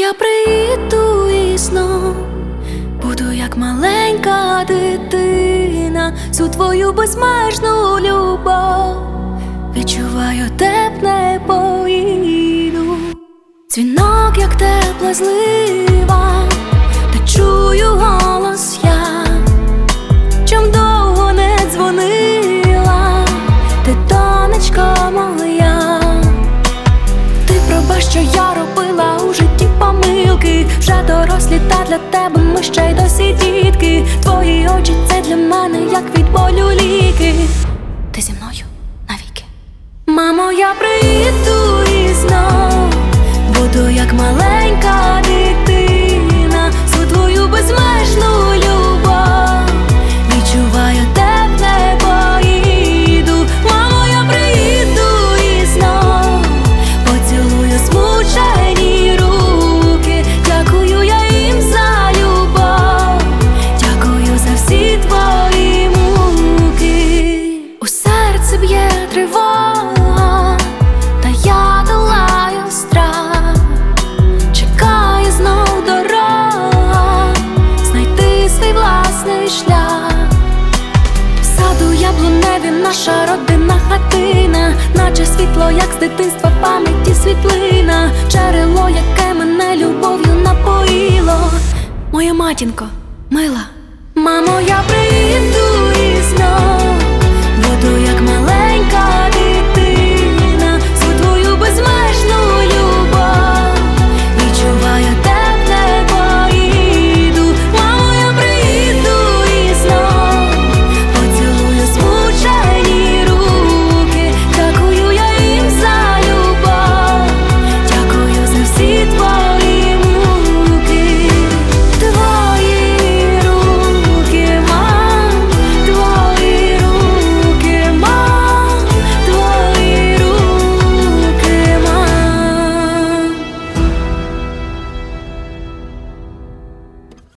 я приїду і знов буду як маленька дитина, всю твою безмежну любов відчуваю, те б не поїду. Дзвінок, як тепла злива, та чую голос я, чом довго не дзвонила, ти, донечко моя. Ти пробач, що я робила у житті помилки, вже дорослі, та для тебе ми ще й досі дітки. Твої очі — це для мене як від болю ліки. Ти зі мною навіки. Мамо, я приїду і знов буду як маленька дитина, всю твою безмежну любов відчуваю, те б не поїду. Мамо, я приїду і знов поцілую змучені руки. Дякую я їм за любов, дякую за всі твої муки. У серці б'є тривога, та я долаю страх. Чекає знов дорога, знайти свій власний шлях. В саду яблуневі наша родинна хатина, наче світло, як з дитинства, пам'яті світлина. Джерело, яке мене любов'ю напоїло. Моя матінко мила. Мамо, я приїду